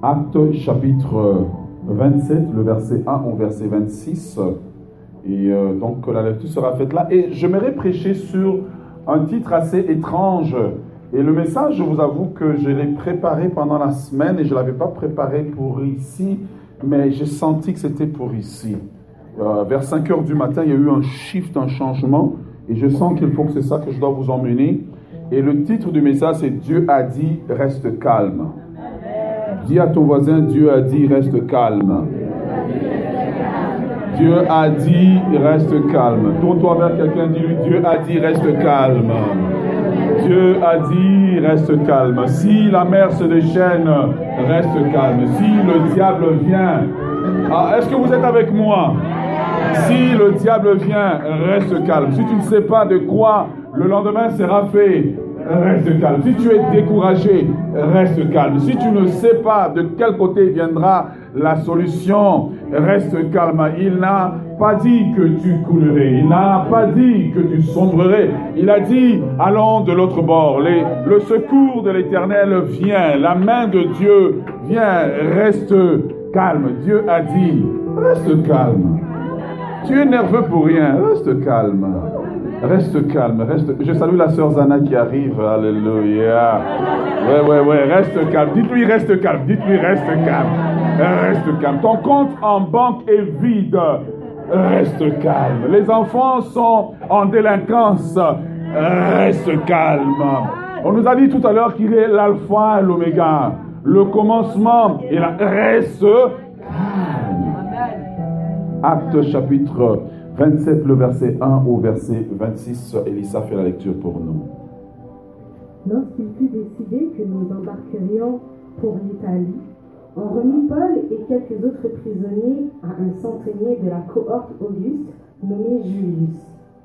Actes chapitre 27, le verset 1 au verset 26. Et donc la lecture sera faite là. Et j'aimerais prêcher sur un titre assez étrange. Et le message, je vous avoue que je l'ai préparé pendant la semaine et je ne l'avais pas préparé pour ici, mais j'ai senti que c'était pour ici. Vers 5 heures du matin, il y a eu un shift, un changement. Et je sens qu'il faut que c'est ça que je dois vous emmener. Et le titre du message, c'est « Dieu a dit, reste calme ». Dis à ton voisin, Dieu a dit, reste calme. Dieu a dit, reste calme. Tourne-toi vers quelqu'un, dis-lui, Dieu a dit, reste calme. Dieu a dit, reste calme. Si la mer se déchaîne, reste calme. Si le diable vient, est-ce que vous êtes avec moi? Si le diable vient, reste calme. Si tu ne sais pas de quoi le lendemain sera fait, reste calme. Si tu es découragé, reste calme. Si tu ne sais pas de quel côté viendra la solution, reste calme. Il n'a pas dit que tu coulerais. Il n'a pas dit que tu sombrerais. Il a dit, allons de l'autre bord. Le secours de l'Éternel vient. La main de Dieu vient. Reste calme. Dieu a dit, reste calme. Tu es nerveux pour rien. Reste calme. Reste calme, reste. Je salue la sœur Zana qui arrive. Alléluia. Ouais. Reste calme. Dites-lui, reste calme. Dites-lui, reste calme. Reste calme. Ton compte en banque est vide. Reste calme. Les enfants sont en délinquance. Reste calme. On nous a dit tout à l'heure qu'il est l'alpha et l'oméga. Le commencement et la reste calme. Acte chapitre 27, le verset 1 au verset 26. Elissa fait la lecture pour nous. Lorsqu'il fut décidé que nous embarquerions pour l'Italie, on remit Paul et quelques autres prisonniers à un centenier de la cohorte Auguste nommé Julius.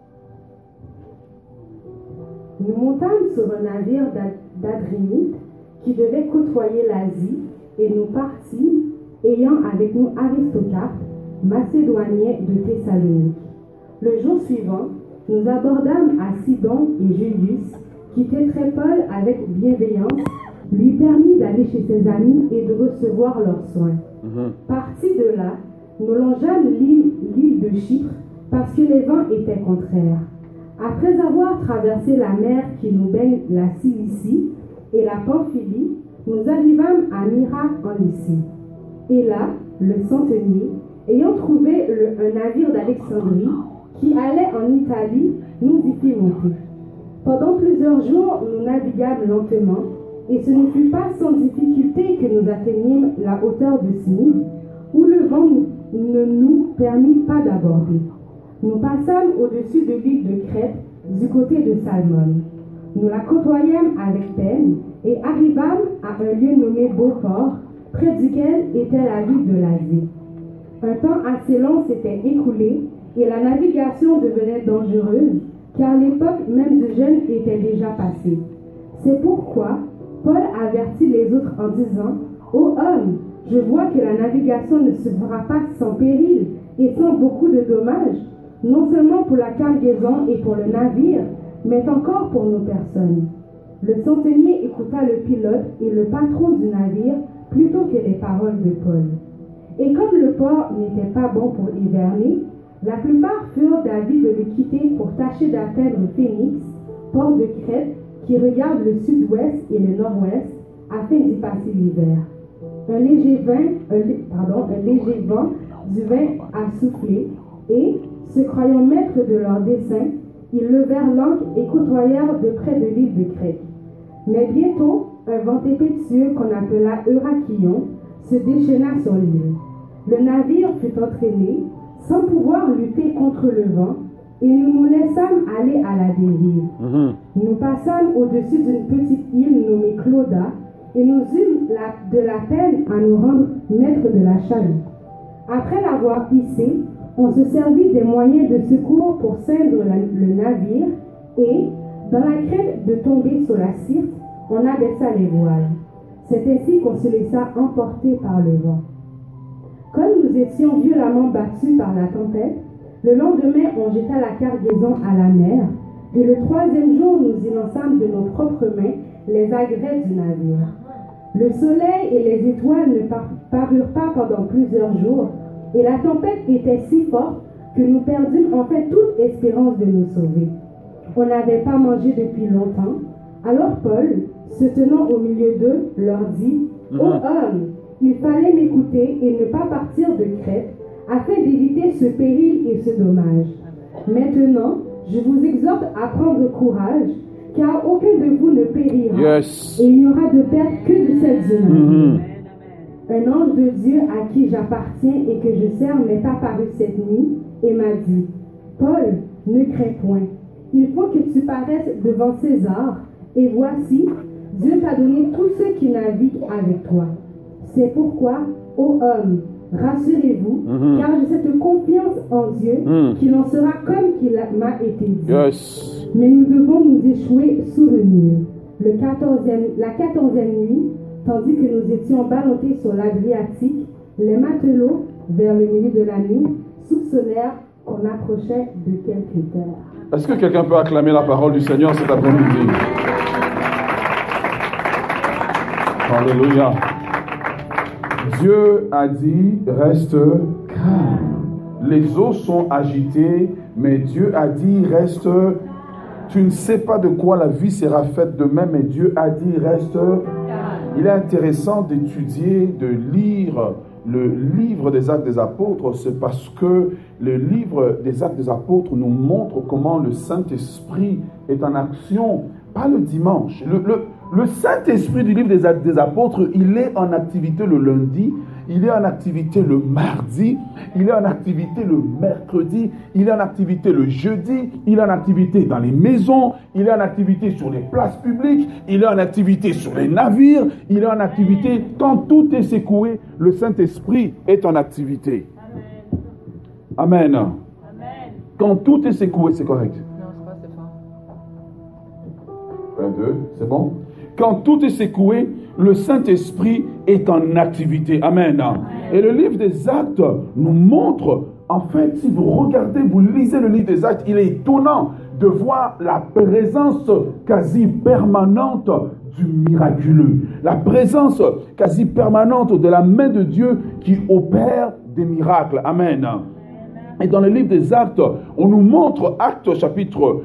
Nous montâmes sur un navire d'Adrémite qui devait côtoyer l'Asie et nous partîmes, ayant avec nous Aristocarpe, Macédoinien de Thessalonique. Le jour suivant, nous abordâmes à Sidon et Julius, qui traitaient Paul avec bienveillance, lui permit d'aller chez ses amis et de recevoir leurs soins. Partis de là, nous longeâmes l'île de Chypre parce que les vents étaient contraires. Après avoir traversé la mer qui nous baigne la Cilicie et la Pamphylie, nous arrivâmes à Myra en Lycie. Et là, le centenier, ayant trouvé un navire d'Alexandrie qui allait en Italie, nous y fit monter. Pendant plusieurs jours, nous naviguâmes lentement, et ce ne fut pas sans difficulté que nous atteignîmes la hauteur de Smyrne, où le vent ne nous permit pas d'aborder. Nous passâmes au-dessus de l'île de Crète, du côté de Salmone. Nous la côtoyâmes avec peine, et arrivâmes à un lieu nommé Beauport, près duquel était la ville de l'Asie. Un temps assez long s'était écoulé et la navigation devenait dangereuse, car l'époque même du jeûne était déjà passée. C'est pourquoi Paul avertit les autres en disant « Ô homme, je vois que la navigation ne se fera pas sans péril et sans beaucoup de dommages, non seulement pour la cargaison et pour le navire, mais encore pour nos personnes. » Le centenier écouta le pilote et le patron du navire plutôt que les paroles de Paul. Et comme le port n'était pas bon pour hiverner, la plupart furent d'avis de le quitter pour tâcher d'atteindre Phénix, port de Crète, qui regarde le sud-ouest et le nord-ouest, afin d'y passer l'hiver. Un léger vent du vin a soufflé, et, se croyant maîtres de leur dessein, ils levèrent l'ancre et côtoyèrent de près de l'île de Crète. Mais bientôt, un vent impétueux qu'on appela Eurachillon se déchaîna sur l'île. Le navire fut entraîné, sans pouvoir lutter contre le vent, et nous nous laissâmes aller à la dérive. Nous passâmes au-dessus d'une petite île nommée Clauda, et nous eûmes de la peine à nous rendre maîtres de la chaloupe. Après l'avoir hissée, on se servit des moyens de secours pour ceindre le navire, et, dans la crainte de tomber sur la Syrte, on abaissa les voiles. C'est ainsi qu'on se laissa emporter par le vent. Comme nous étions violemment battus par la tempête, le lendemain on jeta la cargaison à la mer, et le troisième jour nous y lançâmes de nos propres mains les agrès du navire. Le soleil et les étoiles ne parurent pas pendant plusieurs jours, et la tempête était si forte que nous perdîmes en fait toute espérance de nous sauver. On n'avait pas mangé depuis longtemps. Alors Paul, se tenant au milieu d'eux, leur dit « Ô hommes, il fallait m'écouter et ne pas partir de Crète, afin d'éviter ce péril et ce dommage. Maintenant, je vous exhorte à prendre courage, car aucun de vous ne périra, et il n'y aura de perte que de cette humaine. Un ange de Dieu à qui j'appartiens et que je sers m'est apparu cette nuit et m'a dit « Paul, ne crains point. Il faut que tu paraisses devant César, et voici, Dieu t'a donné tous ceux qui naviguent avec toi. C'est pourquoi, ô homme, rassurez-vous, car j'ai cette confiance en Dieu qu'il en sera comme qu'il m'a été dit. Mais nous devons nous échouer sous le Nil. La 14e nuit, tandis que nous étions ballottés sur l'Adriatique, les matelots, vers le milieu de la nuit, soupçonnèrent qu'on approchait de quelque terre. Est-ce que quelqu'un peut acclamer la parole du Seigneur cet après-midi? Alléluia. Dieu a dit, reste calme. Les eaux sont agitées, mais Dieu a dit, reste. Tu ne sais pas de quoi la vie sera faite demain, mais Dieu a dit, reste. Il est intéressant d'étudier, de lire le livre des Actes des Apôtres, c'est parce que le livre des Actes des Apôtres nous montre comment le Saint-Esprit est en action, pas le dimanche. Le Saint-Esprit du livre des Actes des Apôtres, il est en activité le lundi, il est en activité le mardi, il est en activité le mercredi, il est en activité le jeudi, il est en activité dans les maisons, il est en activité sur les places publiques, il est en activité sur les navires, il est en activité quand tout est secoué, le Saint-Esprit est en activité. Amen. Amen. Quand tout est secoué, c'est correct. Non, c'est pas, c'est pas. 1, 2, c'est bon? Quand tout est secoué, le Saint-Esprit est en activité. Amen. Et le livre des Actes nous montre, en fait, si vous regardez, vous lisez le livre des Actes, il est étonnant de voir la présence quasi permanente du miraculeux. La présence quasi permanente de la main de Dieu qui opère des miracles. Amen. Et dans le livre des Actes, on nous montre, Actes chapitre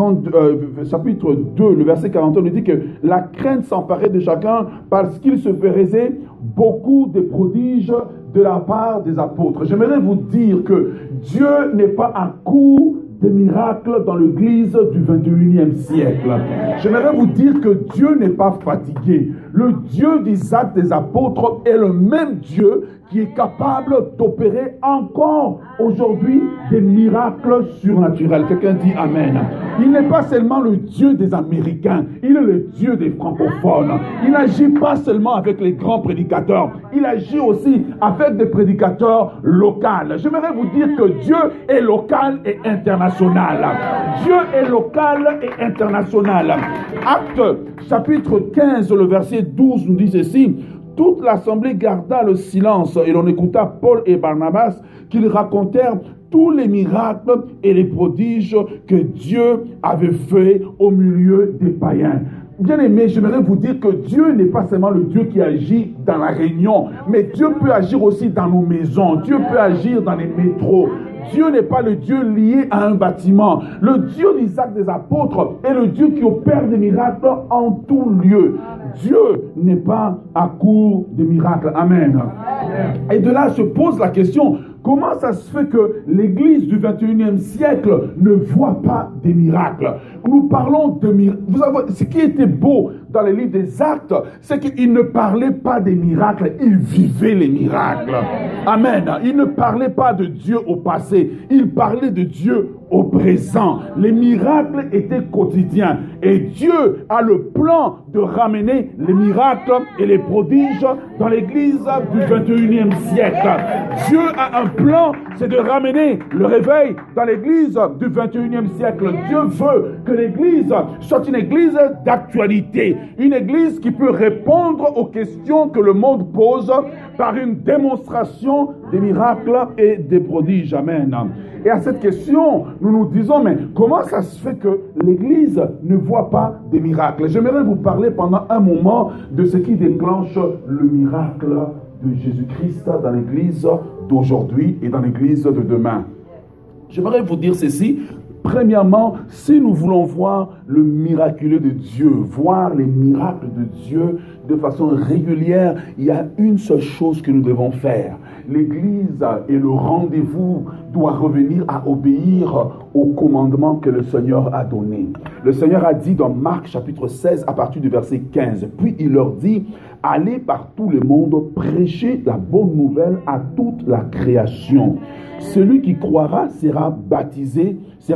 2, le verset 41, nous dit que la crainte s'emparait de chacun parce qu'il se faisait beaucoup de prodiges de la part des apôtres. J'aimerais vous dire que Dieu n'est pas à court des miracles dans l'église du 21e siècle. J'aimerais vous dire que Dieu n'est pas fatigué. Le Dieu des Actes des Apôtres est le même Dieu qui est capable d'opérer encore aujourd'hui des miracles surnaturels. Quelqu'un dit Amen. Il n'est pas seulement le Dieu des Américains, il est le Dieu des francophones. Il n'agit pas seulement avec les grands prédicateurs, il agit aussi avec des prédicateurs locaux. J'aimerais vous dire que Dieu est local et international. Dieu est local et international. Acte chapitre 15, le verset 12 nous dit ceci. Toute l'assemblée garda le silence et l'on écouta Paul et Barnabas qu'ils racontèrent tous les miracles et les prodiges que Dieu avait faits au milieu des païens. Bien-aimés, j'aimerais vous dire que Dieu n'est pas seulement le Dieu qui agit dans la réunion, mais Dieu peut agir aussi dans nos maisons, Dieu peut agir dans les métros. Dieu n'est pas le Dieu lié à un bâtiment. Le Dieu des Actes des Apôtres est le Dieu qui opère des miracles en tout lieu. Dieu n'est pas à court de miracles. Amen. Et de là se pose la question, comment ça se fait que l'église du 21e siècle ne voit pas des miracles? Nous parlons de miracles. Vous savez, ce qui était beau dans les livres des Actes, c'est qu'il ne parlait pas des miracles, il vivait les miracles. Amen. Il ne parlait pas de Dieu au passé, il parlait de Dieu au présent. Les miracles étaient quotidiens et Dieu a le plan de ramener les miracles et les prodiges dans l'église du 21e siècle. Dieu a un plan, c'est de ramener le réveil dans l'église du 21e siècle. Dieu veut que l'église soit une église d'actualité, une église qui peut répondre aux questions que le monde pose par une démonstration des miracles et des prodiges. Amen. Et à cette question, nous nous disons, mais comment ça se fait que l'Église ne voit pas des miracles? J'aimerais vous parler pendant un moment de ce qui déclenche le miracle de Jésus-Christ dans l'Église d'aujourd'hui et dans l'Église de demain. J'aimerais vous dire ceci. Premièrement, si nous voulons voir le miraculeux de Dieu, voir les miracles de Dieu de façon régulière, il y a une seule chose que nous devons faire. L'Église et le rendez-vous doit revenir à obéir au commandement que le Seigneur a donné. Le Seigneur a dit dans Marc chapitre 16 à partir du verset 15, puis il leur dit, allez par tout le monde, prêchez la bonne nouvelle à toute la création. Celui qui croira sera baptisé,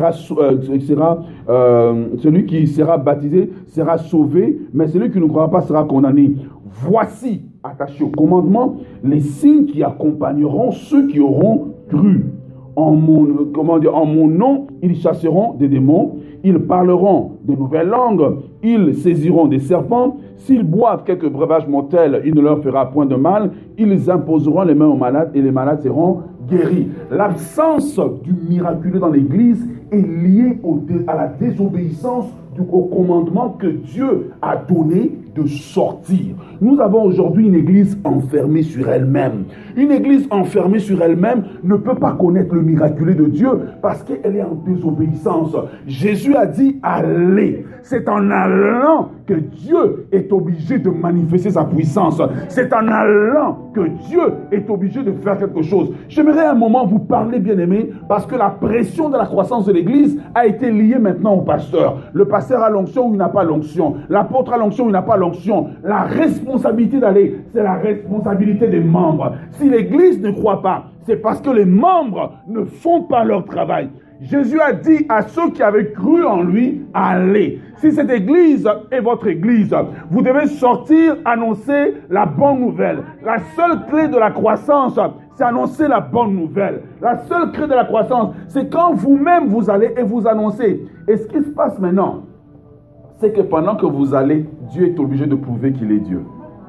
celui qui sera baptisé sera sauvé, mais celui qui ne croira pas sera condamné. Voici, attaché au commandement, les signes qui accompagneront ceux qui auront cru. En mon nom, ils chasseront des démons, ils parleront de nouvelles langues, ils saisiront des serpents, s'ils boivent quelques breuvages mortels, il ne leur fera point de mal, ils imposeront les mains aux malades et les malades seront guéris. L'absence du miraculeux dans l'Église est liée à la désobéissance au commandement que Dieu a donné de sortir. Nous avons aujourd'hui une église enfermée sur elle-même. Une église enfermée sur elle-même ne peut pas connaître le miraculeux de Dieu parce qu'elle est en désobéissance. Jésus a dit allez. C'est en allant que Dieu est obligé de manifester sa puissance. C'est en allant que Dieu est obligé de faire quelque chose. J'aimerais un moment vous parler, bien-aimés, parce que la pression de la croissance de l'église a été liée maintenant au pasteur. Le pasteur a l'onction ou il n'a pas l'onction. L'apôtre a l'onction ou il n'a pas l'onction. La responsabilité d'aller, c'est la responsabilité des membres. Si l'église ne croit pas, c'est parce que les membres ne font pas leur travail. Jésus a dit à ceux qui avaient cru en lui, allez. Si cette église est votre église, vous devez sortir, annoncer la bonne nouvelle. La seule clé de la croissance, c'est annoncer la bonne nouvelle. La seule clé de la croissance, c'est quand vous-même vous allez et vous annoncez. Et ce qui se passe maintenant, c'est que pendant que vous allez, Dieu est obligé de prouver qu'il est Dieu.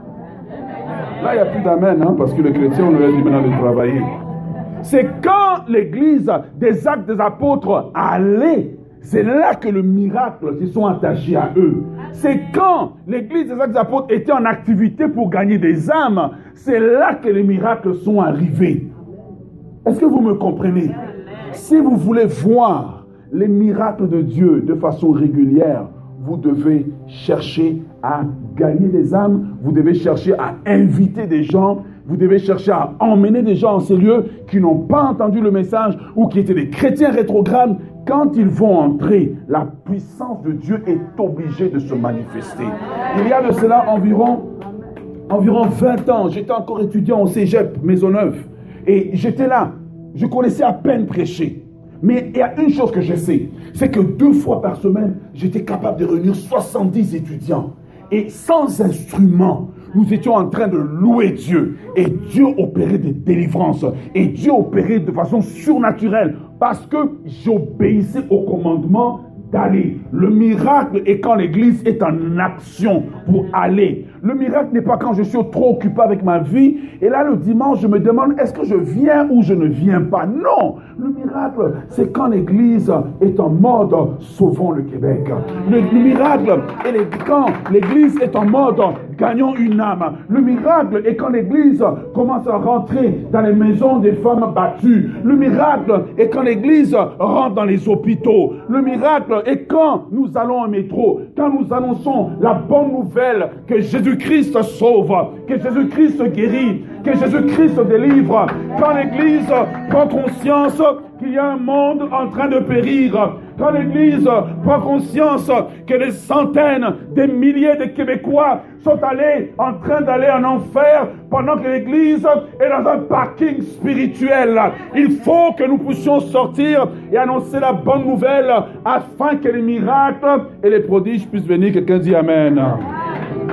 Là, il n'y a plus d'amen, parce que le chrétien, on lui a dit maintenant de travailler. C'est quand l'église des actes des apôtres allait, c'est là que le miracle se sont attachés à eux. C'est quand l'église des actes des apôtres était en activité pour gagner des âmes, c'est là que les miracles sont arrivés. Est-ce que vous me comprenez? Si vous voulez voir les miracles de Dieu de façon régulière, vous devez chercher à gagner des âmes, vous devez chercher à inviter des gens, vous devez chercher à emmener des gens en ces lieux qui n'ont pas entendu le message ou qui étaient des chrétiens rétrogrades. Quand ils vont entrer, la puissance de Dieu est obligée de se manifester. Il y a de cela environ 20 ans, j'étais encore étudiant au Cégep Maisonneuve et j'étais là, je connaissais à peine prêcher. Mais il y a une chose que je sais, c'est que 2 fois par semaine, j'étais capable de réunir 70 étudiants. Et sans instrument, nous étions en train de louer Dieu. Et Dieu opérait des délivrances. Et Dieu opérait de façon surnaturelle. Parce que j'obéissais au commandement d'aller. Le miracle est quand l'église est en action pour aller. Le miracle n'est pas quand je suis trop occupé avec ma vie. Et là, le dimanche, je me demande, est-ce que je viens ou je ne viens pas? Non. Le miracle, c'est quand l'église est en mode sauvons le Québec. Le miracle est quand l'église est en mode gagnons une âme. Le miracle est quand l'église commence à rentrer dans les maisons des femmes battues. Le miracle est quand l'église rentre dans les hôpitaux. Le miracle est quand nous allons en métro, quand nous annonçons la bonne nouvelle que Jésus-Christ sauve, que Jésus-Christ guérit, que Jésus-Christ délivre. Quand l'église prend conscience qu'il y a un monde en train de périr, quand l'église prend conscience que des centaines, des milliers de Québécois sont en train d'aller en enfer pendant que l'église est dans un parking spirituel. Il faut que nous puissions sortir et annoncer la bonne nouvelle afin que les miracles et les prodiges puissent venir. Quelqu'un dit Amen.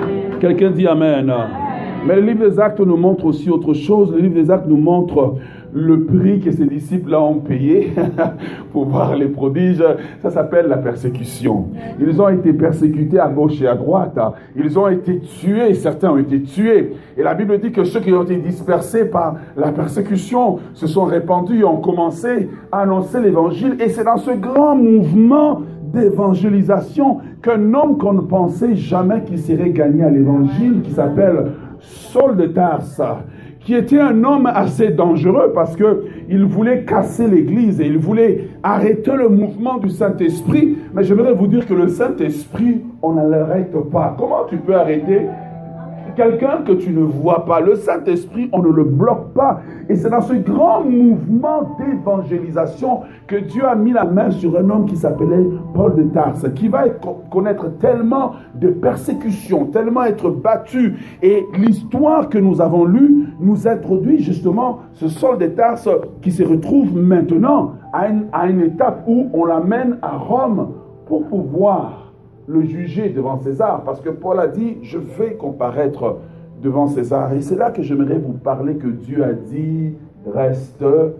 Quelqu'un dit Amen. Mais le livre des Actes nous montre aussi autre chose. Le livre des Actes nous montre le prix que ses disciples ont payé pour voir les prodiges, ça s'appelle la persécution. Ils ont été persécutés à gauche et à droite. Ils ont été tués, certains ont été tués. Et la Bible dit que ceux qui ont été dispersés par la persécution se sont répandus et ont commencé à annoncer l'évangile. Et c'est dans ce grand mouvement d'évangélisation qu'un homme qu'on ne pensait jamais qu'il serait gagné à l'évangile, qui s'appelle Saul de Tarse, qui était un homme assez dangereux parce qu'il voulait casser l'Église et il voulait arrêter le mouvement du Saint-Esprit. Mais j'aimerais vous dire que le Saint-Esprit, on ne l'arrête pas. Comment tu peux arrêter quelqu'un que tu ne vois pas? Le Saint-Esprit, on ne le bloque pas. Et c'est dans ce grand mouvement d'évangélisation que Dieu a mis la main sur un homme qui s'appelait Paul de Tarse, qui va connaître tellement de persécutions, tellement être battu. Et l'histoire que nous avons lue nous introduit justement ce Saul de Tarse qui se retrouve maintenant à une étape où on l'amène à Rome pour pouvoir le juger devant César, parce que Paul a dit, je vais comparaître devant César. Et c'est là que j'aimerais vous parler que Dieu a dit, reste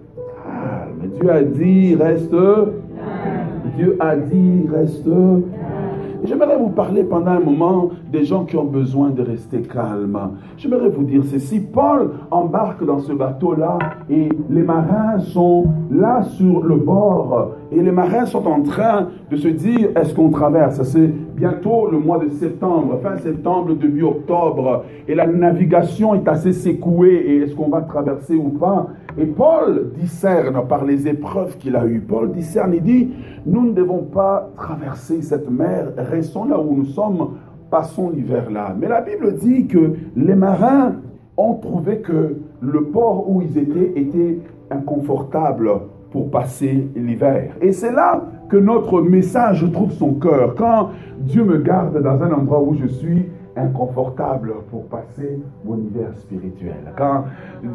calme. Dieu a dit, reste calme. Dieu a dit, reste calme. Et j'aimerais vous parler pendant un moment des gens qui ont besoin de rester calmes. J'aimerais vous dire ceci. Paul embarque dans ce bateau-là et les marins sont là sur le bord. Et les marins sont en train de se dire, est-ce qu'on traverse? C'est bientôt le mois de septembre, fin septembre, début octobre. Et la navigation est assez secouée. Et est-ce qu'on va traverser ou pas? Et Paul discerne par les épreuves qu'il a eues. Paul discerne et dit, nous ne devons pas traverser cette mer, restons là où nous sommes, passons l'hiver là. Mais la Bible dit que les marins ont trouvé que le port où ils étaient était inconfortable pour passer l'hiver. Et c'est là que notre message trouve son cœur. Quand Dieu me garde dans un endroit où je suis inconfortable pour passer mon hiver spirituel. Quand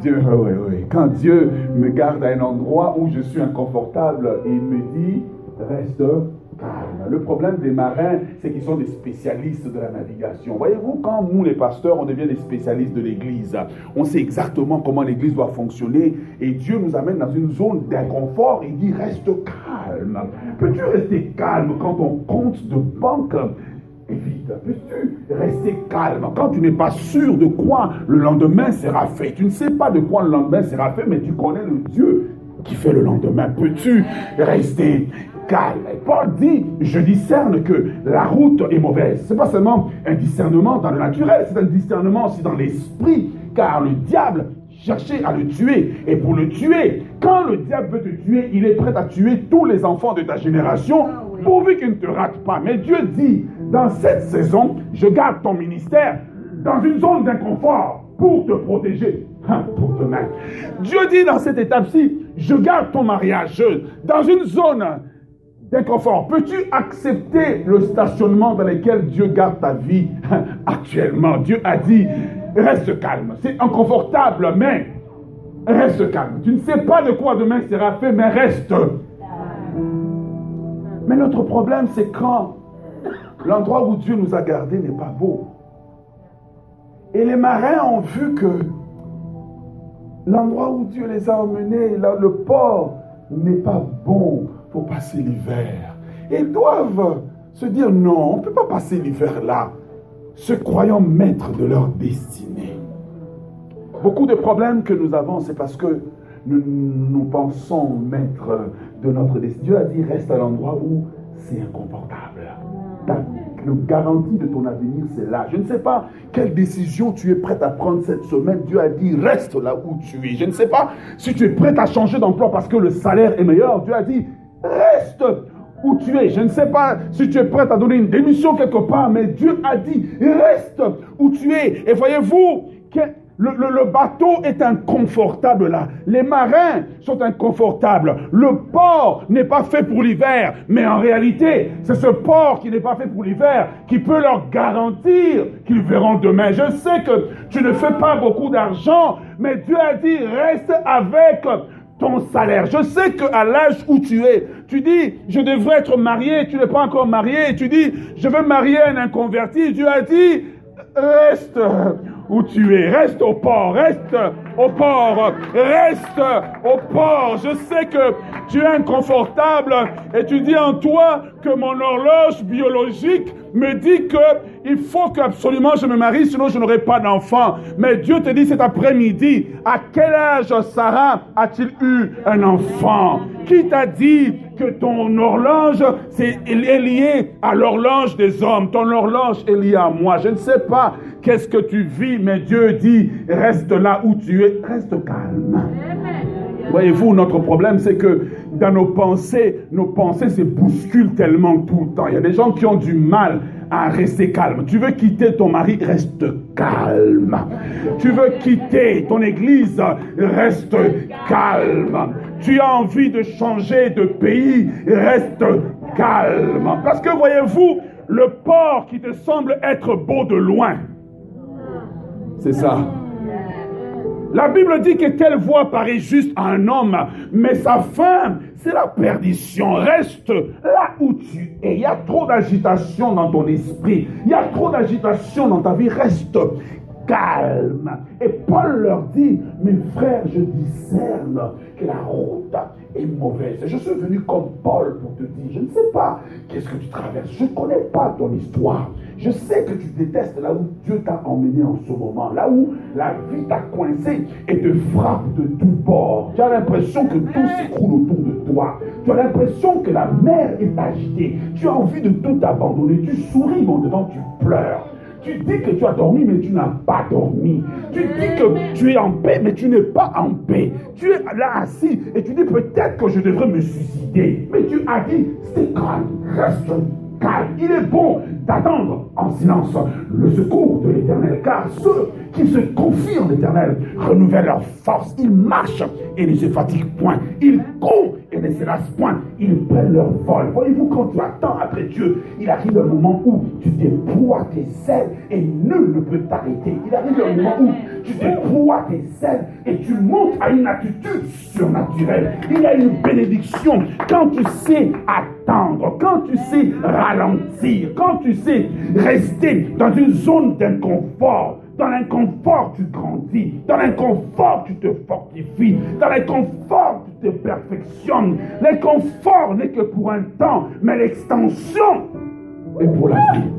Dieu me garde à un endroit où je suis inconfortable et il me dit, reste calme. Le problème des marins, c'est qu'ils sont des spécialistes de la navigation. Voyez-vous, quand nous, les pasteurs, on devient des spécialistes de l'Église, on sait exactement comment l'Église doit fonctionner et Dieu nous amène dans une zone d'inconfort et dit, reste calme. Peux-tu rester calme quand ton compte de banque est vide? Peux-tu rester calme quand tu n'es pas sûr de quoi le lendemain sera fait? Tu ne sais pas de quoi le lendemain sera fait, mais tu connais le Dieu qui fait le lendemain. Peux-tu rester calme? Et Paul dit, je discerne que la route est mauvaise. Ce n'est pas seulement un discernement dans le naturel, c'est un discernement aussi dans l'esprit, car le diable cherchait à le tuer. Et pour le tuer, quand le diable veut te tuer, il est prêt à tuer tous les enfants de ta génération, pourvu qu'il ne te rate pas. Mais Dieu dit, dans cette saison, je garde ton ministère dans une zone d'inconfort pour te protéger. Pour demain. Dieu dit dans cette étape-ci, je garde ton mariage dans une zone d'inconfort. Peux-tu accepter le stationnement dans lequel Dieu garde ta vie actuellement? Dieu a dit, reste calme. C'est inconfortable, mais reste calme. Tu ne sais pas de quoi demain sera fait, mais reste. Mais notre problème, c'est quand l'endroit où Dieu nous a gardés n'est pas beau. Et les marins ont vu que l'endroit où Dieu les a emmenés, le port, n'est pas bon pour passer l'hiver. Ils doivent se dire, non, on ne peut pas passer l'hiver là, se croyant maîtres de leur destinée. Beaucoup de problèmes que nous avons, c'est parce que nous pensons maîtres de notre destinée. Dieu a dit, reste à l'endroit où c'est inconfortable. La garantie de ton avenir, c'est là. Je ne sais pas quelle décision tu es prête à prendre cette semaine. Dieu a dit, reste là où tu es. Je ne sais pas si tu es prête à changer d'emploi parce que le salaire est meilleur. Dieu a dit, reste où tu es. Je ne sais pas si tu es prête à donner une démission quelque part, mais Dieu a dit, reste où tu es. Et voyez-vous que le bateau est inconfortable là. Les marins sont inconfortables. Le port n'est pas fait pour l'hiver. Mais en réalité, c'est ce port qui n'est pas fait pour l'hiver qui peut leur garantir qu'ils verront demain. Je sais que tu ne fais pas beaucoup d'argent, mais Dieu a dit, reste avec ton salaire. Je sais qu'à l'âge où tu es, tu dis, je devrais être marié, tu n'es pas encore marié. Tu dis, je veux marier un inconverti. Dieu a dit, reste où tu es. Reste au port, reste au port, reste au port. Je sais que tu es inconfortable et tu dis en toi que mon horloge biologique me dit qu'il faut qu'absolument je me marie, sinon je n'aurai pas d'enfant. Mais Dieu te dit cet après-midi, à quel âge Sarah a-t-il eu un enfant? Qui t'a dit que ton horloge est liée à l'horloge des hommes? Ton horloge est liée à moi. Je ne sais pas qu'est-ce que tu vis, mais Dieu dit, reste là où tu es, reste calme. Voyez-vous, notre problème, c'est que dans nos pensées se bousculent tellement tout le temps. Il y a des gens qui ont du mal à rester calme. Tu veux quitter ton mari, reste calme. Tu veux quitter ton église, reste calme. Tu as envie de changer de pays, reste calme. Parce que voyez-vous, le port qui te semble être beau de loin, c'est ça. La Bible dit que telle voie paraît juste à un homme, mais sa fin, c'est la perdition. Reste là où tu es. Il y a trop d'agitation dans ton esprit. Il y a trop d'agitation dans ta vie. Reste calme. Et Paul leur dit, mes frères, je discerne que la route est mauvaise. Je suis venu comme Paul pour te dire, je ne sais pas qu'est-ce que tu traverses. Je ne connais pas ton histoire. Je sais que tu détestes là où Dieu t'a emmené en ce moment, là où la vie t'a coincé et te frappe de tous bords. Tu as l'impression que tout s'écroule autour de toi. Tu as l'impression que la mer est agitée. Tu as envie de tout abandonner. Tu souris, mais dedans tu pleures. Tu dis que tu as dormi, mais tu n'as pas dormi. Tu dis que tu es en paix, mais tu n'es pas en paix. Tu es là assis et tu dis peut-être que je devrais me suicider. Mais tu as dit, c'est calme, reste calme. Il est bon d'attendre en silence le secours de l'Éternel, car ceux qui se confient en l'Éternel renouvellent leur force. Ils marchent et ne se fatiguent point. Ils courent et ne se lassent point. Ils prennent leur vol. Voyez-vous, quand tu attends après Dieu, il arrive un moment où tu déploies tes ailes et nul ne peut t'arrêter. Il arrive un moment où tu déploies tes ailes et tu montes à une attitude surnaturelle. Il y a une bénédiction quand tu sais attendre, quand tu sais ralentir, quand tu sais rester dans une zone d'inconfort. Dans l'inconfort, tu grandis. Dans l'inconfort, tu te fortifies. Dans l'inconfort, tu te perfectionnes. L'inconfort n'est que pour un temps, mais l'extension est pour la vie.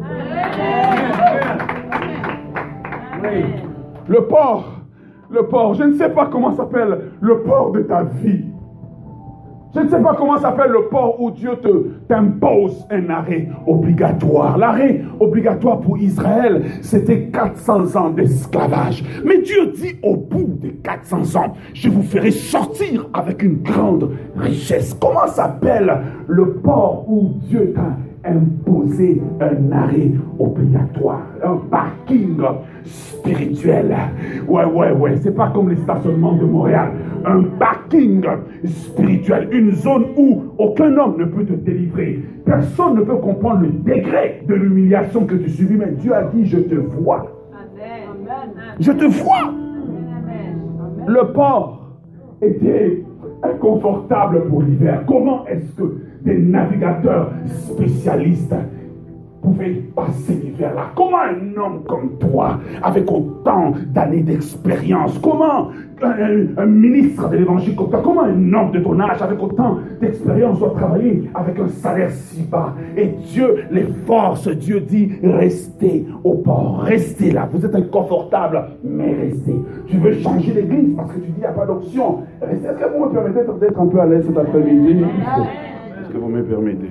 Le port, je ne sais pas comment s'appelle le port de ta vie. Je ne sais pas comment s'appelle le port où Dieu t'impose un arrêt obligatoire. L'arrêt obligatoire pour Israël, c'était 400 ans d'esclavage. Mais Dieu dit au bout des 400 ans, je vous ferai sortir avec une grande richesse. Comment s'appelle le port où Dieu t'a imposer un arrêt obligatoire, un parking spirituel? Ouais, c'est pas comme les stationnements de Montréal. Un parking spirituel, une zone où aucun homme ne peut te délivrer. Personne ne peut comprendre le degré de l'humiliation que tu subis, mais Dieu a dit, je te vois. Je te vois. Le port était inconfortable pour l'hiver. Comment est-ce que des navigateurs spécialistes pouvaient passer l'hiver là? Comment un homme comme toi, avec autant d'années d'expérience, comment un ministre de l'évangile comme toi, comment un homme de ton âge avec autant d'expérience doit travailler avec un salaire si bas? Et Dieu les force. Dieu dit, restez au port, restez là. Vous êtes inconfortable, mais restez. Tu veux changer l'église parce que tu dis, il n'y a pas d'option. Restez. Est-ce que vous me permettez d'être un peu à l'aise cet après-midi? Est-ce que vous me permettez?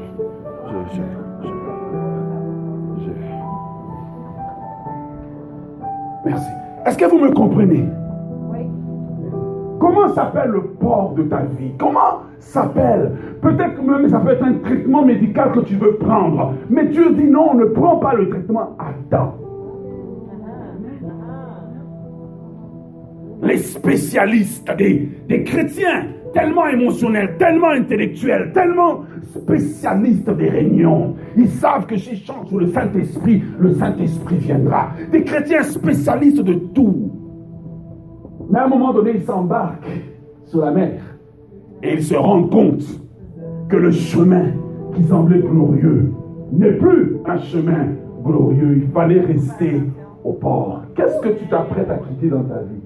Merci. Est-ce que vous me comprenez? Oui. Comment s'appelle le port de ta vie? Comment s'appelle? Peut-être même ça peut être un traitement médical que tu veux prendre. Mais Dieu dit non, ne prends pas le traitement. Attends. Les spécialistes des chrétiens, tellement émotionnels, tellement intellectuels, tellement spécialistes des réunions. Ils savent que s'ils chantent sur le Saint-Esprit viendra. Des chrétiens spécialistes de tout. Mais à un moment donné, ils s'embarquent sur la mer et ils se rendent compte que le chemin qui semblait glorieux n'est plus un chemin glorieux. Il fallait rester au port. Qu'est-ce que tu t'apprêtes à quitter dans ta vie?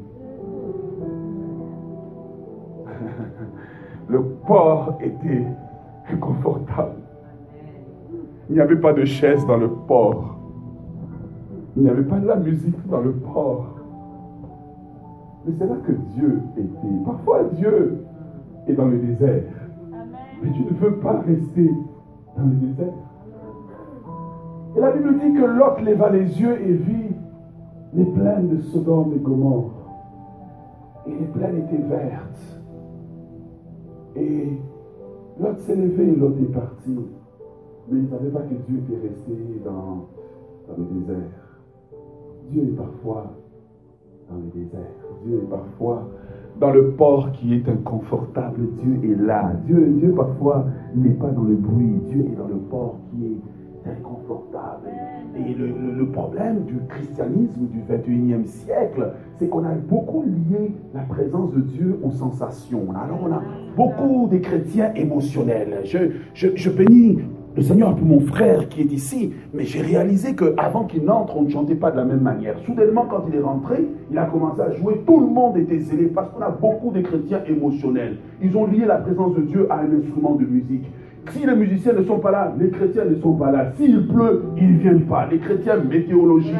Le port était inconfortable. Il n'y avait pas de chaise dans le port. Il n'y avait pas de la musique dans le port. Mais c'est là que Dieu était. Parfois, Dieu est dans le désert. Mais tu ne veux pas rester dans le désert. Et la Bible dit que Lot leva les yeux et vit les plaines de Sodome et Gomorrhe. Et les plaines étaient vertes. Et Lot s'est levé et Lot est parti. Mais il ne savait pas que Dieu était resté dans le désert. Dieu est parfois dans le désert. Dieu est parfois dans le port qui est inconfortable. Dieu est là. Dieu parfois n'est pas dans le bruit. Dieu est dans le port qui est inconfortable. Et le problème du christianisme du 21e siècle, c'est qu'on a beaucoup lié la présence de Dieu aux sensations. Alors on a beaucoup de chrétiens émotionnels. Je bénis le Seigneur pour mon frère qui est ici, mais j'ai réalisé qu'avant qu'il n'entre, on ne chantait pas de la même manière. Soudainement, quand il est rentré, il a commencé à jouer, tout le monde était zélé, parce qu'on a beaucoup de chrétiens émotionnels. Ils ont lié la présence de Dieu à un instrument de musique. Si les musiciens ne sont pas là, les chrétiens ne sont pas là. S'il pleut, ils ne viennent pas. Les chrétiens météorologiques,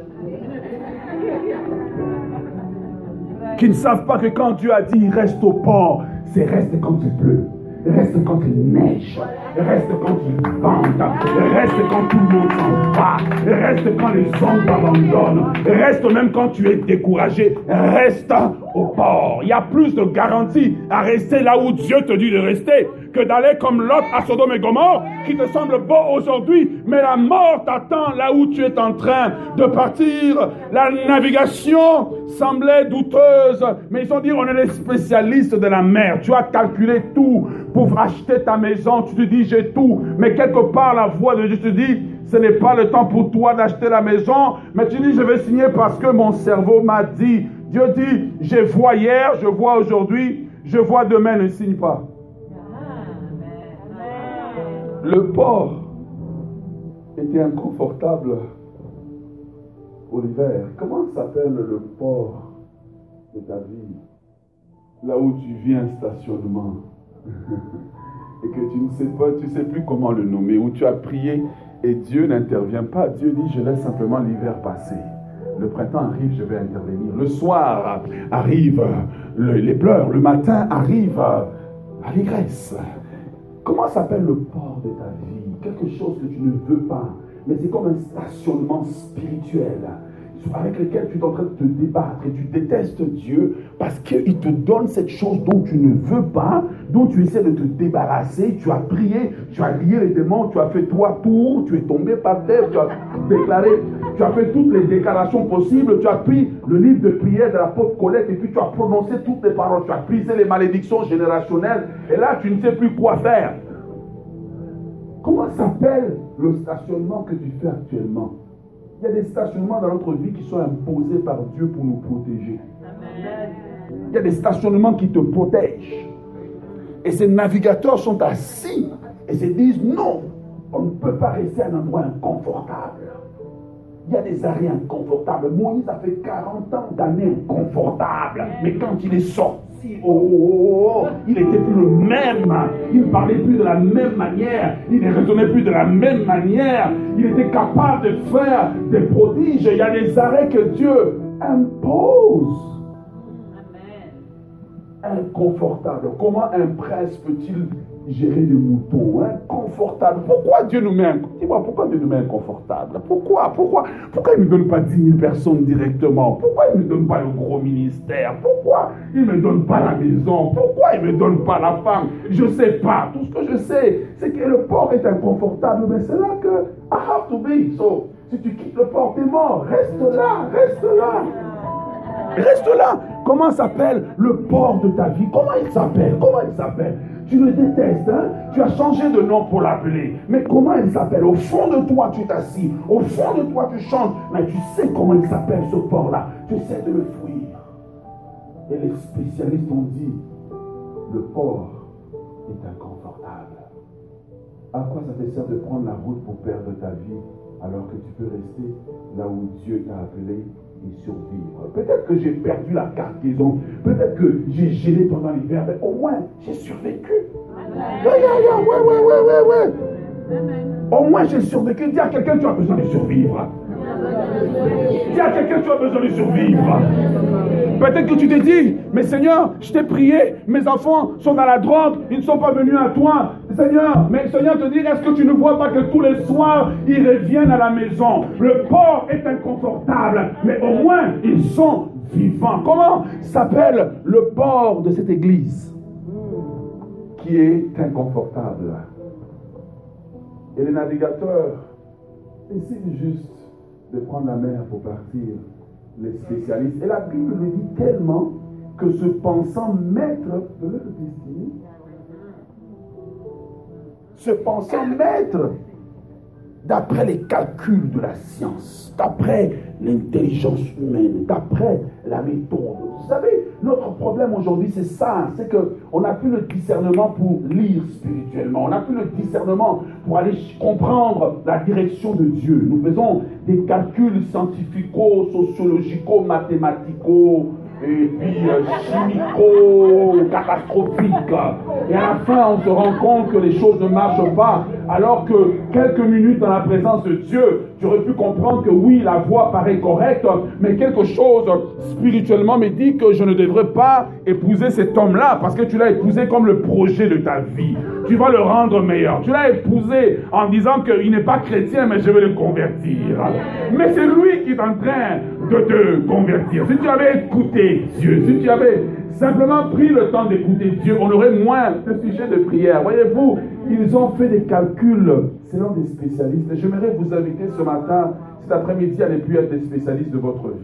qui ne savent pas que quand Dieu a dit reste au port, c'est reste quand il pleut. Reste quand il neige, reste quand il vente, reste quand tout le monde s'en va, reste quand les hommes t'abandonnent, reste même quand tu es découragé, reste au port. Il y a plus de garantie à rester là où Dieu te dit de rester que d'aller comme Lot à Sodome et Gomorrhe, qui te semble beau aujourd'hui, mais la mort t'attend là où tu es en train de partir. La navigation semblait douteuse, mais ils ont dit on est les spécialistes de la mer. Tu as calculé tout pour acheter ta maison, tu te dis j'ai tout, mais quelque part la voix de Dieu te dit ce n'est pas le temps pour toi d'acheter la maison, mais tu dis je vais signer parce que mon cerveau m'a dit. Dieu dit je vois hier, je vois aujourd'hui, je vois demain, ne signe pas. Le port était inconfortable pour l'hiver. Comment s'appelle le port de ta vie? Là où tu vis un stationnement et que tu ne sais pas, tu ne sais plus comment le nommer, où tu as prié et Dieu n'intervient pas. Dieu dit je laisse simplement l'hiver passer. Le printemps arrive, je vais intervenir. Le soir arrive les pleurs, le matin arrive l'allégresse. Comment s'appelle le port de ta vie? Quelque chose que tu ne veux pas, mais c'est comme un stationnement spirituel avec lequel tu es en train de te débattre et tu détestes Dieu parce qu'il te donne cette chose dont tu ne veux pas, dont tu essaies de te débarrasser. Tu as prié, tu as lié les démons, tu as fait 3 tours, tu es tombé par terre, tu as déclaré, tu as fait toutes les déclarations possibles, tu as pris le livre de prière de l'apôtre Colette et puis tu as prononcé toutes les paroles, tu as brisé les malédictions générationnelles et là tu ne sais plus quoi faire. Comment s'appelle le stationnement que tu fais actuellement? Il y a des stationnements dans notre vie qui sont imposés par Dieu pour nous protéger. Il y a des stationnements qui te protègent. Et ces navigateurs sont assis et se disent non, on ne peut pas rester à un endroit inconfortable. Il y a des arrêts inconfortables. Moïse a fait 40 ans d'années inconfortables. Mais quand il est sorti, il n'était plus le même. Il ne parlait plus de la même manière. Il ne raisonnait plus de la même manière. Il était capable de faire des prodiges. Il y a des arrêts que Dieu impose. Inconfortable. Comment un prince peut-il gérer des moutons? Inconfortable. Pourquoi Dieu nous met inconfortable? Dis-moi, pourquoi Dieu nous met inconfortable? Pourquoi il ne me donne pas 10 000 personnes directement? Pourquoi il ne me donne pas le gros ministère? Pourquoi il ne me donne pas la maison? Pourquoi il ne me donne pas la femme? Je ne sais pas. Tout ce que je sais, c'est que le port est inconfortable. Mais c'est là que I have to be. So, si tu quittes le port, t'es mort. Reste là, reste là. Reste là. Comment s'appelle le port de ta vie? Comment il s'appelle? Tu le détestes, hein? Tu as changé de nom pour l'appeler. Mais comment il s'appelle? Au fond de toi, tu t'assis. Au fond de toi, tu chantes. Mais tu sais comment il s'appelle, ce port-là. Tu essaies de le fuir. Et les spécialistes ont dit, le port est inconfortable. À quoi ça te sert de prendre la route pour perdre ta vie alors que tu peux rester là où Dieu t'a appelé et survivre. Peut-être que j'ai perdu la cargaison, peut-être que j'ai gelé pendant l'hiver, mais au moins j'ai survécu. Ouais. Au moins j'ai survécu. Dis à quelqu'un, tu as besoin de survivre. Dis à quelqu'un, tu as besoin de survivre. Peut-être que tu te dis, mais Seigneur, je t'ai prié, mes enfants sont dans la drogue, ils ne sont pas venus à toi. Seigneur, mais Seigneur te dit, est-ce que tu ne vois pas que tous les soirs, ils reviennent à la maison? Le port est inconfortable, mais au moins, ils sont vivants. Comment s'appelle le port de cette église qui est inconfortable? Et les navigateurs décident juste de prendre la mer pour partir, les spécialistes. Et la Bible le dit tellement que se pensant maître de leur destinée, se pensant maître d'après les calculs de la science, d'après l'intelligence humaine, d'après la méthode. Vous savez, notre problème aujourd'hui, c'est ça, c'est qu'on n'a plus le discernement pour lire spirituellement, on n'a plus le discernement pour aller comprendre la direction de Dieu. Nous faisons des calculs scientifico, sociologico, mathématico, et puis chimico-catastrophiques. Et à la fin, on se rend compte que les choses ne marchent pas, alors que quelques minutes dans la présence de Dieu, tu aurais pu comprendre que oui, la voie paraît correcte, mais quelque chose spirituellement me dit que je ne devrais pas épouser cet homme-là, parce que tu l'as épousé comme le projet de ta vie. Tu vas le rendre meilleur. Tu l'as épousé en disant qu'il n'est pas chrétien, mais je vais le convertir. Mais c'est lui qui est en train de te convertir. Si tu avais écouté Dieu, si tu avais simplement pris le temps d'écouter Dieu, on aurait moins de sujets de prière. Voyez-vous, ils ont fait des calculs selon des spécialistes. J'aimerais vous inviter ce matin, cet après-midi, à ne plus être des spécialistes de votre vie.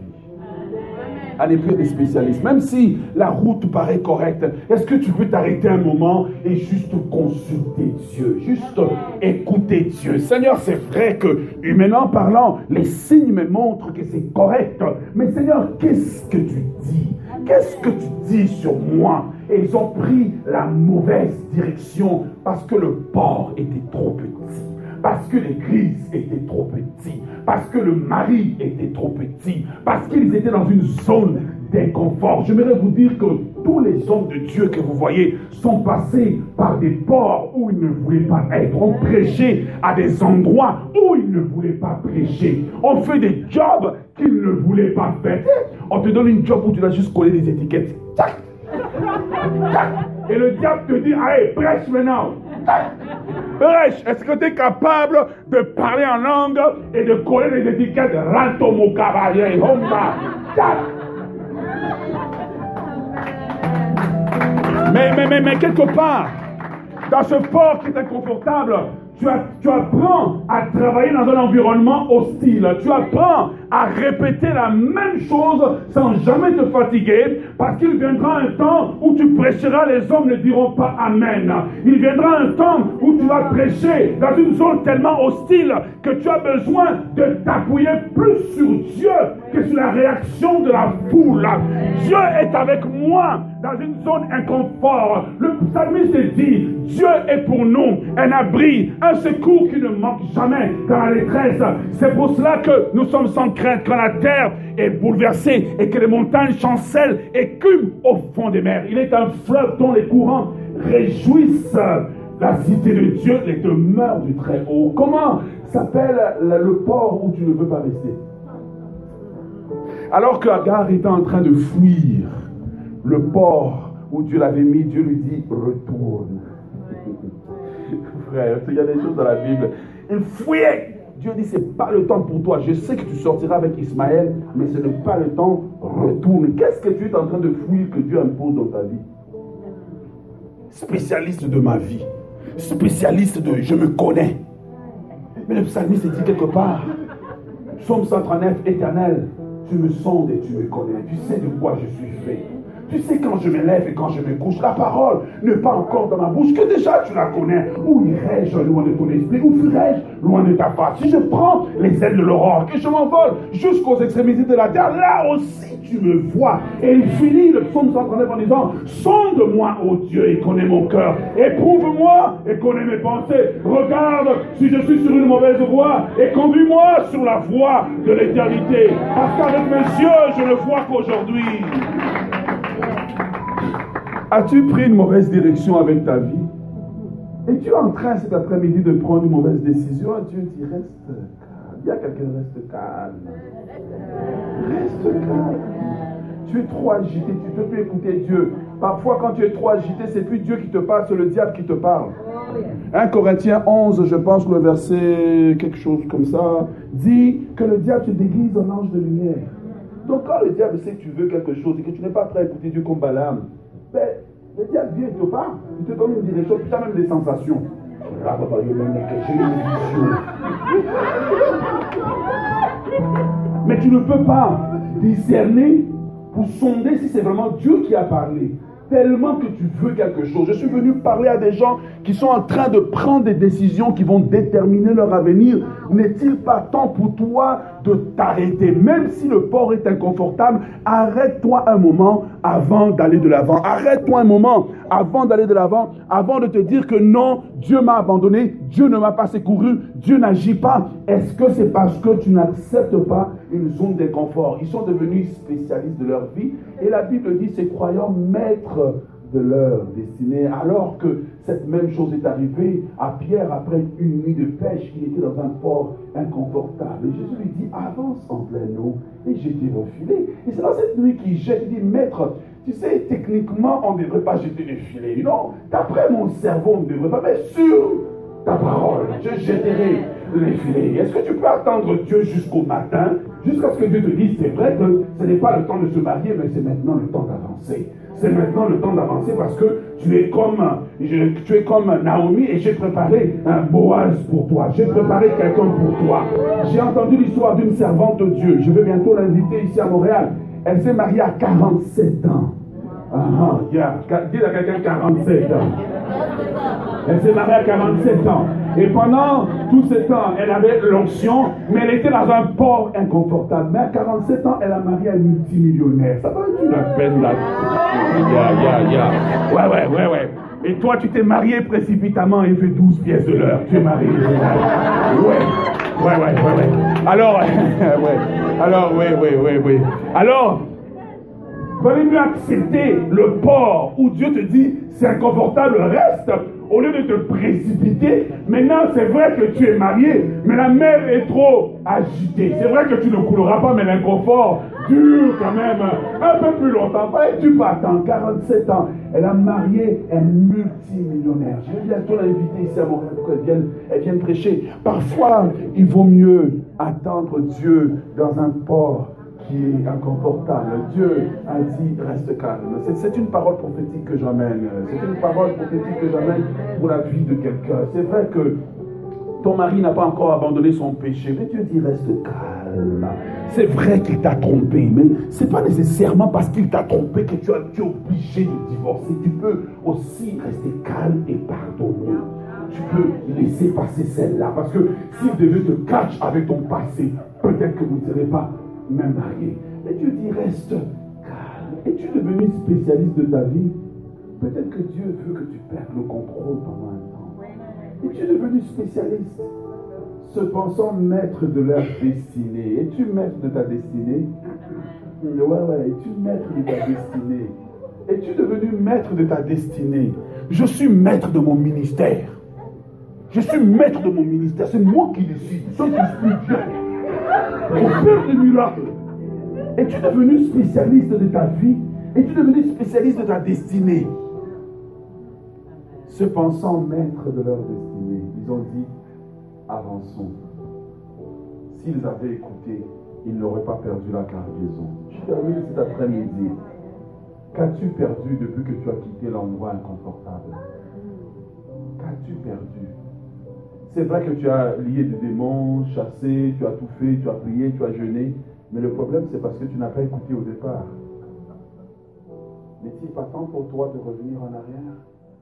À ne plus être des spécialistes. Même si la route paraît correcte, est-ce que tu peux t'arrêter un moment et juste consulter Dieu, juste écouter Dieu? Seigneur, c'est vrai que, humainement parlant, les signes me montrent que c'est correct. Mais Seigneur, qu'est-ce que tu dis? Qu'est-ce que tu dis sur moi? Et ils ont pris la mauvaise direction parce que le port était trop petit. Parce que l'église était trop petite, parce que le mari était trop petit, parce qu'ils étaient dans une zone d'inconfort. J'aimerais vous dire que tous les hommes de Dieu que vous voyez sont passés par des ports où ils ne voulaient pas être. On prêchait à des endroits où ils ne voulaient pas prêcher. On fait des jobs qu'ils ne voulaient pas faire. On te donne une job où tu dois juste coller des étiquettes. Tac, tac. Et le diable te dit, allez, prêche maintenant. Prêche, est-ce que tu es capable de parler en langue et de coller les étiquettes? Ranto mo cavalier, homba. Mais quelque part, dans ce port qui est inconfortable, tu apprends à travailler dans un environnement hostile. Tu apprends à répéter la même chose sans jamais te fatiguer, parce qu'il viendra un temps où tu prêcheras, les hommes ne diront pas Amen. Il viendra un temps où tu vas prêcher dans une zone tellement hostile que tu as besoin de t'appuyer plus sur Dieu que sur la réaction de la foule. Dieu est avec moi dans une zone inconfort. Le psalmiste dit, Dieu est pour nous un abri, un secours qui ne manque jamais dans la détresse. C'est pour cela que nous sommes sans crainte quand la terre est bouleversée et que les montagnes chancellent et écument au fond des mers. Il est un fleuve dont les courants réjouissent la cité de Dieu, les demeures du Très-Haut. Comment s'appelle le port où tu ne veux pas rester? Alors que Agar était en train de fuir le port où Dieu l'avait mis, Dieu lui dit, retourne. Frère, il y a des choses dans la Bible. Il fuyait. Dieu dit, c'est pas le temps pour toi. Je sais que tu sortiras avec Ismaël, mais ce n'est pas le temps. Retourne. Qu'est-ce que tu es en train de fuir que Dieu impose dans ta vie? Spécialiste de ma vie. Spécialiste de je me connais. Mais le psalmiste dit quelque part, Psaume 139, Éternel, tu me sondes et tu me connais. Tu sais de quoi je suis fait. Tu sais quand je me lève et quand je me couche, la parole n'est pas encore dans ma bouche, que déjà tu la connais. Où irai-je loin de ton esprit? Où fuirai-je loin de ta face? Si je prends les ailes de l'aurore, que je m'envole jusqu'aux extrémités de la terre, là aussi tu me vois. Et il finit le psaume 139 en disant, sonde-moi, ô Dieu, et connais mon cœur. Éprouve-moi et connais mes pensées. Regarde si je suis sur une mauvaise voie et conduis-moi sur la voie de l'éternité. Parce qu'avec mes yeux, je ne vois qu'aujourd'hui. As-tu pris une mauvaise direction avec ta vie? Et tu es en train cet après-midi de prendre une mauvaise décision? Dieu dit, reste calme. Il y a quelqu'un, reste calme. Reste calme. Tu es trop agité, tu ne peux plus écouter Dieu. Parfois, quand tu es trop agité, c'est plus Dieu qui te parle, c'est le diable qui te parle. 1 Corinthiens 11, je pense, le verset, quelque chose comme ça, dit que le diable se déguise en ange de lumière. Donc, quand le diable sait que tu veux quelque chose et que tu n'es pas prêt à écouter Dieu comme Balaam, ben, le diable vient et te parle, il te donne une direction, tu as même des sensations. J'ai une vision. Mais tu ne peux pas discerner pour sonder si c'est vraiment Dieu qui a parlé. Tellement que tu veux quelque chose. Je suis venu parler à des gens qui sont en train de prendre des décisions qui vont déterminer leur avenir. N'est-il pas temps pour toi de t'arrêter? Même si le port est inconfortable, arrête-toi un moment avant d'aller de l'avant. Arrête-toi un moment avant d'aller de l'avant, avant de te dire que non, Dieu m'a abandonné, Dieu ne m'a pas secouru, Dieu n'agit pas. Est-ce que c'est parce que tu n'acceptes pas une zone d'inconfort? Ils sont devenus spécialistes de leur vie et la Bible dit ces croyants maîtres de leur destinée, alors que cette même chose est arrivée à Pierre après une nuit de pêche. Il était dans un port inconfortable et Jésus lui dit avance en pleine eau et jeter vos filets. Et c'est dans cette nuit qu'il jette. Il dit maître, tu sais, techniquement on ne devrait pas jeter les filets, non, d'après mon cerveau on ne devrait pas, mais sur ta parole je jetterai les filets. Est-ce que tu peux attendre Dieu jusqu'au matin, jusqu'à ce que Dieu te dise c'est vrai que ce n'est pas le temps de se marier, mais c'est maintenant le temps d'avancer? C'est maintenant le temps d'avancer parce que tu es comme Naomi et j'ai préparé un Boaz pour toi. J'ai préparé quelqu'un pour toi. J'ai entendu l'histoire d'une servante de Dieu. Je vais bientôt l'inviter ici à Montréal. Elle s'est mariée à 47 ans. Dis à quelqu'un 47 ans. Elle s'est mariée à 47 ans. Et pendant tout ce temps, elle avait l'onction, mais elle était dans un port inconfortable. Mais à 47 ans, elle a marié un multimillionnaire. Ça va être la peine là. Ouais. Et toi, tu t'es marié précipitamment et fait 12 pièces de l'heure. Tu es marié. Ouais. Alors, Alors, valait mieux accepter le port où Dieu te dit c'est inconfortable, reste, au lieu de te précipiter. Maintenant, c'est vrai que tu es marié, mais la mer est trop agitée. C'est vrai que tu ne couleras pas, mais l'inconfort dure quand même un peu plus longtemps. Et tu peux attendre 47 ans. Elle a marié un multimillionnaire. Je vais bientôt l'inviter ici à Montréal pour qu'elle vienne prêcher. Parfois, il vaut mieux attendre Dieu dans un port qui est inconfortable. Dieu a dit reste calme. C'est une parole prophétique que j'amène. C'est une parole prophétique que j'amène pour la vie de quelqu'un. C'est vrai que ton mari n'a pas encore abandonné son péché, mais Dieu dit reste calme. C'est vrai qu'il t'a trompé, mais ce n'est pas nécessairement parce qu'il t'a trompé que tu es obligé de divorcer. Tu peux aussi rester calme et pardonner. Tu peux laisser passer celle-là, parce que s'il devait te catch avec ton passé, peut-être que vous ne serez pas même marié. Mais Dieu dit reste calme. Es-tu devenu spécialiste de ta vie? Peut-être que Dieu veut que tu perdes le contrôle pendant un temps. Es-tu devenu spécialiste, se pensant maître de leur destinée? Es-tu maître de ta destinée? Ouais. Es-tu maître de ta destinée? Es-tu devenu maître de ta destinée? Je suis maître de mon ministère. Je suis maître de mon ministère. C'est moi qui décide. Je suis Dieu. Au Père des miracles. Es-tu devenu spécialiste de ta vie? Es-tu devenu spécialiste de ta destinée? Se pensant maîtres de leur destinée, ils ont dit avançons. S'ils avaient écouté, ils n'auraient pas perdu la cargaison. Je termine cet après-midi. Qu'as-tu perdu depuis que tu as quitté l'endroit inconfortable? Qu'as-tu perdu? C'est vrai que tu as lié des démons, chassé, tu as tout fait, tu as prié, tu as jeûné. Mais le problème, c'est parce que tu n'as pas écouté au départ. N'est-il pas temps pour toi de revenir en arrière?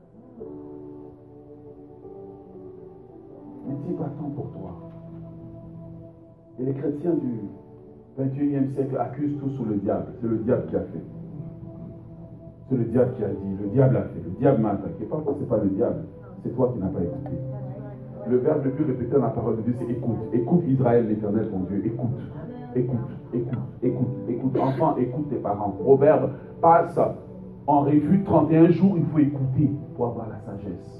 N'est-il pas temps pour toi? Et les chrétiens du 21e siècle accusent tout sous le diable. C'est le diable qui a fait. C'est le diable qui a dit. Le diable a fait. Le diable m'a attaqué. Parfois, ce n'est pas le diable. C'est toi qui n'as pas écouté. Le verbe le plus répété dans la parole de Dieu, c'est écoute. Écoute Israël, l'Éternel, ton Dieu. Écoute. Écoute. Écoute. Écoute. Écoute. Enfant, écoute tes parents. Proverbe passe en revue 31 jours. Il faut écouter pour avoir la sagesse.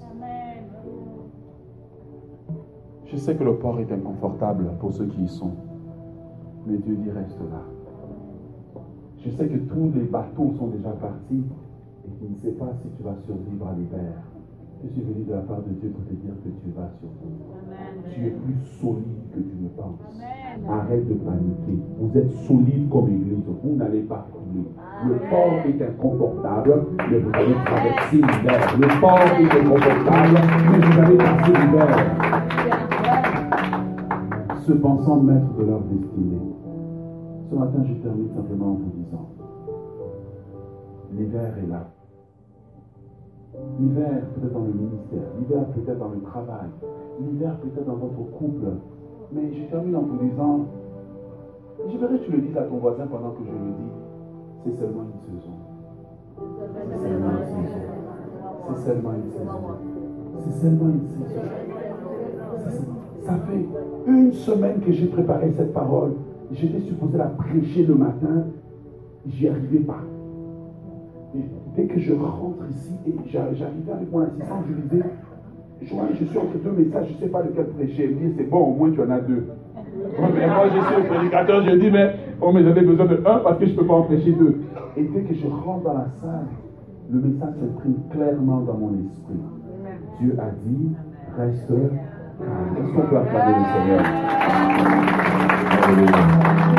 Je sais que le port est inconfortable pour ceux qui y sont. Mais Dieu dit reste là. Je sais que tous les bateaux sont déjà partis et qu'il ne sait pas si tu vas survivre à l'hiver. Je suis venu de la part de Dieu pour te dire que tu vas survivre. Tu es plus solide que tu ne penses. Arrête de paniquer. Vous êtes solide comme église. Vous n'allez pas couler. Le port est inconfortable, mais vous allez traverser l'hiver. Le port est inconfortable, mais vous allez passer l'hiver. Se pensant maître de leur destinée. Ce matin, je termine simplement en vous disant, l'hiver est là. L'hiver peut-être dans le ministère, l'hiver peut-être dans le travail, l'hiver peut-être dans votre couple. Mais je termine en vous disant, je verrai que tu le dises à ton voisin pendant que je le dis, c'est seulement une saison. C'est seulement une saison. C'est seulement une saison. C'est seulement une saison. Ça fait une semaine que j'ai préparé cette parole. J'étais supposé la prêcher le matin. J'y arrivais pas. Et dès que je rentre ici, et j'arrivais avec mon assistant, je lui disais, je suis entre deux messages, je ne sais pas lequel prêcher. Elle me dit, c'est bon, au moins tu en as deux. Mais moi, je suis le prédicateur, je dis, mais j'en ai besoin de un parce que je ne peux pas en prêcher deux. Et dès que je rentre dans la salle, le message s'exprime clairement dans mon esprit. Dieu a dit, reste calme. Est-ce qu'on peut acclamer le Seigneur? Alléluia.